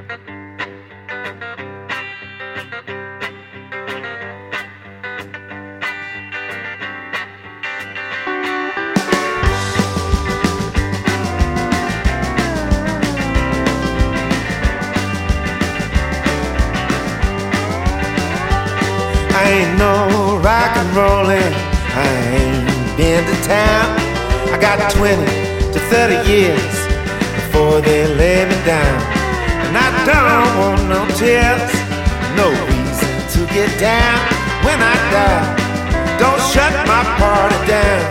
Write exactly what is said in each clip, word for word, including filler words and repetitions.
I ain't no rock and rollin', I ain't been to town. I got twenty to thirty years before they lay me down. And I don't want no tears, no reason to get down. When I die, don't shut my party down.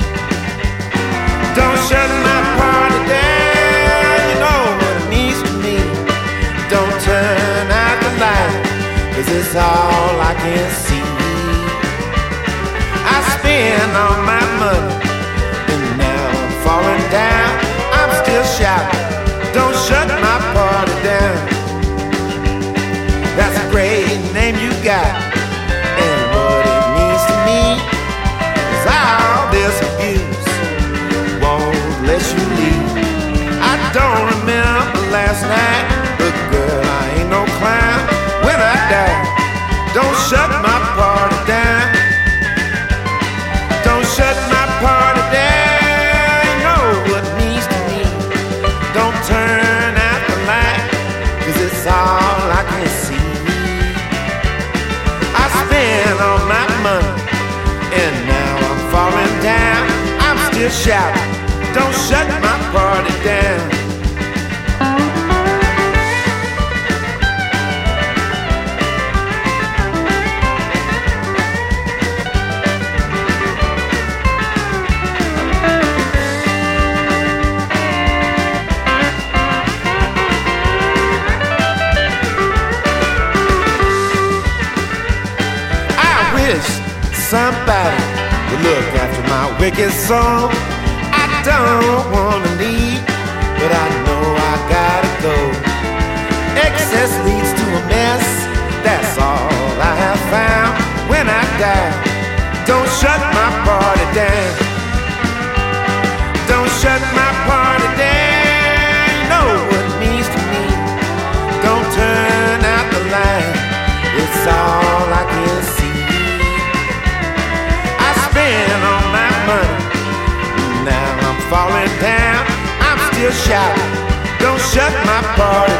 Don't shut my party down. You know what it means to me. Don't turn out the light, 'cause it's all I can see. I spend all my money, and now I'm falling down. I'm still shouting, don't shut my party down. That's a great name you got, and what it means to me is all this abuse won't let you leave. I don't remember last night, but girl, I ain't no clown. When I die, don't shut my party down. Don't shut my party down. You know what it means to me. Don't turn out the light, 'cause it's all I can see. I spent all my money, and now I'm falling down. I'm still shouting, don't shut my party down. Somebody will look after my wicked soul. I don't wanna leave, but I know I gotta go. Excess leads to a mess, that's all I have found. When I die, don't shut my party down. Don't shut my party down. You know what it means to me. Don't turn out the light, it's all I can see. On my money, now I'm falling down. I'm still shouting, don't shut my party